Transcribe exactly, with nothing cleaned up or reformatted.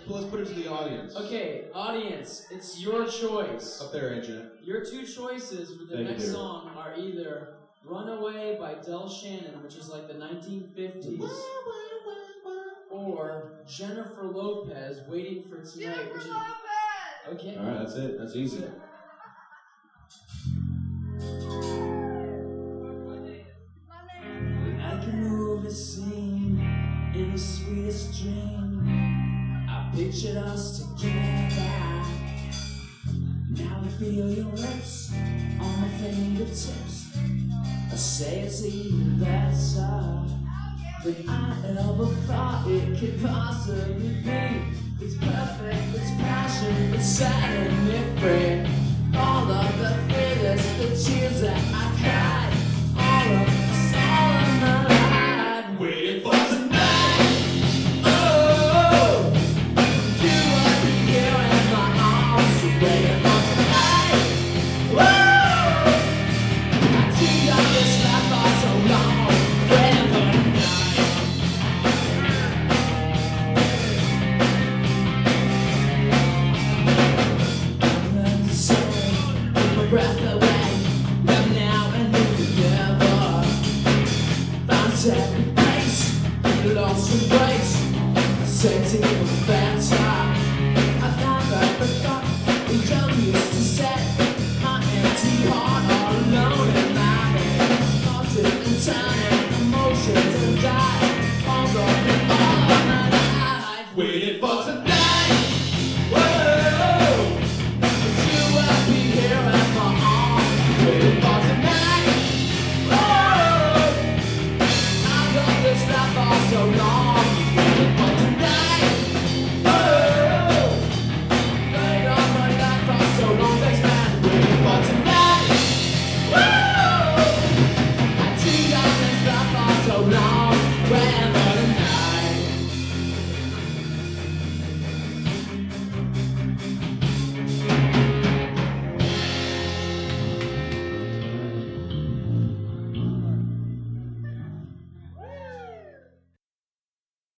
let's put it to the audience. Okay, audience, it's your choice. Up there, Agent. Your two choices for the Thank next you. song are either Runaway by Del Shannon, which is like the nineteen fifties, or Jennifer Lopez, Waiting for Tonight, which is... Okay. All right, that's it. That's easy. Like a movie scene in the sweetest dream, I pictured us together. Now I feel your lips on my fingertips. I say it's even better than I ever thought it could possibly be. It's perfect, it's passion, it's setting me free. All of the feelings, the tears that I cried, all of it's all in my life. Waiting for tonight. Oh, you are here in my arms, waiting for tonight. Whoa, I dreamed of this life for so long, waiting for tonight. And so, take my breath away, love now and live together. Found second place, lost embrace, sexy face.